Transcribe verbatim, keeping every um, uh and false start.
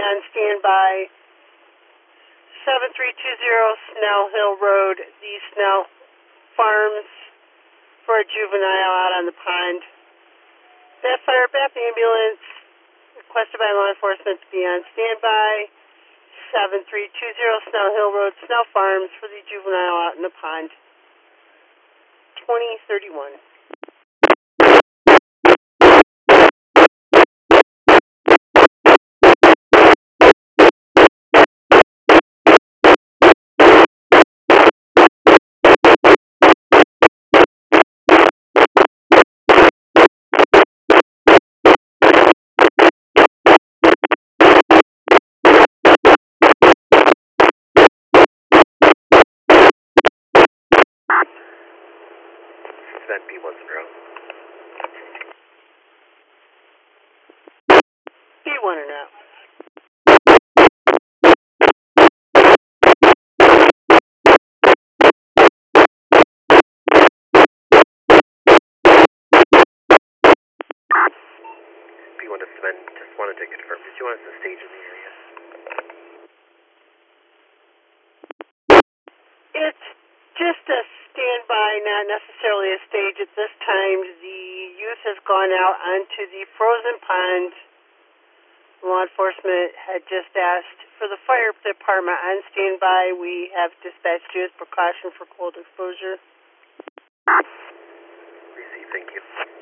on standby. seven three two zero Snell Hill Road, the Snell Farms, for a juvenile out on the pond. That fire bath ambulance requested by law enforcement to be on standby. seven three two zero Snell Hill Road, Snell Farms, for the juvenile out in the pond. twenty thirty-one. Sven B one zero. B one or not. B one to Sven, just wanted to confirm, did you want us to stage in the area? It's just a standby, not necessarily a stage at this time. The youth has gone out onto the frozen pond. Law enforcement had just asked for the fire department on standby. We have dispatched you as precaution for cold exposure. Receive, thank you.